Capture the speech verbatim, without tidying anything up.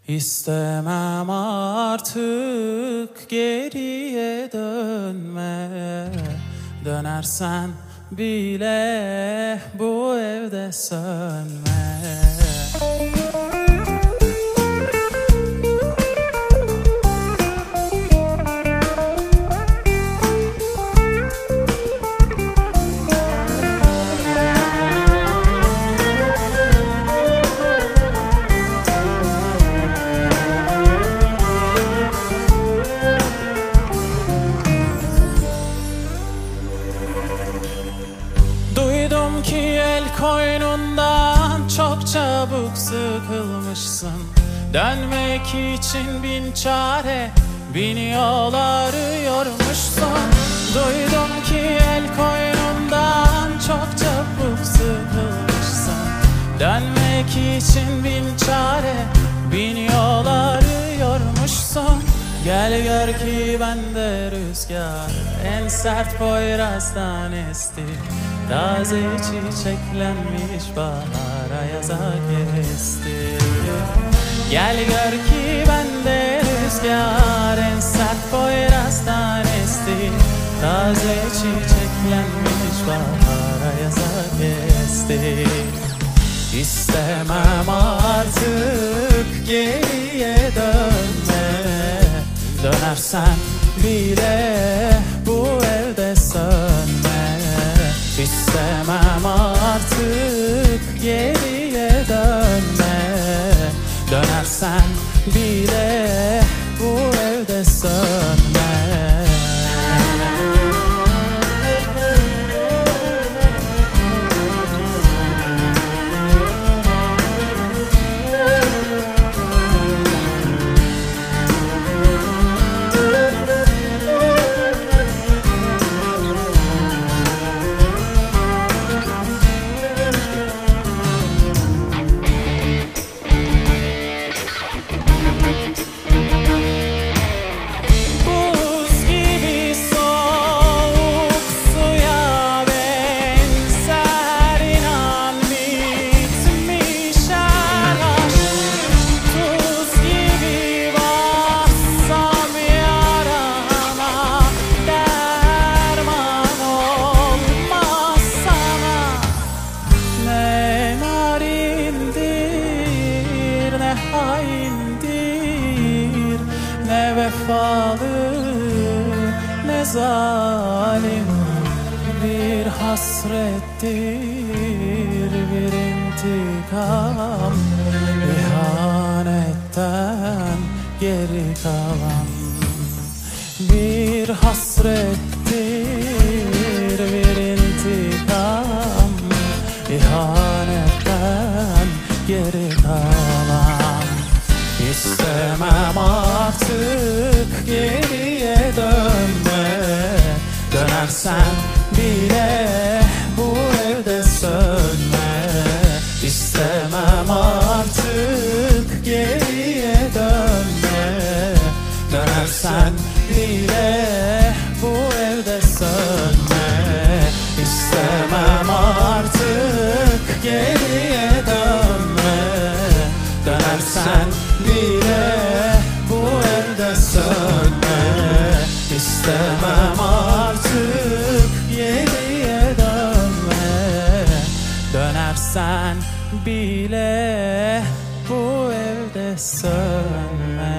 İstemem artık geriye dönme. Dönersen bile bu evde sönme. Duydum ki el koynundan çok çabuk sıkılmışsın. Dönmek için bin çare, bin yol arıyormuşsun. Duydum ki el koynundan çok çabuk sıkılmışsın. Dönmek için bin çare, bin yol arıyormuşsun. Gel gör ki bende rüzgar en sert Poyraz'dan esti. Taze çiçeklenmiş bahar ayaza kesti. Gel gör ki bende rüzgar en sert Poyraz'dan esti. Taze çiçeklenmiş bahar ayaza kesti. İstemem artık geriye dönme. Dönersen bile bu evde sönme. İstemem artık geriye dönme. Dönersen bile bu evde sönme. Haindir, ne vefalı, ne zalim. Bir hasrettir, bir intikam. İhanetten geri kalan. Bir hasrettir, bir intikam. İhanetten geri kalan. İstemem artık geriye dönme. Dönersen bile bu evde sönme. İstemem artık geriye dönme. Dönersen bile bu evde sönme. İstemem artık geriye dönme. Dönersen bile bu evde sönme. İstemem artık geriye dönme. Dönersen bile bu evde sönme.